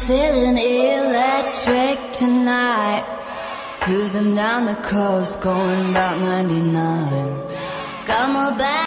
feeling electric tonight. Cruising down the coast, going about 99. Got my back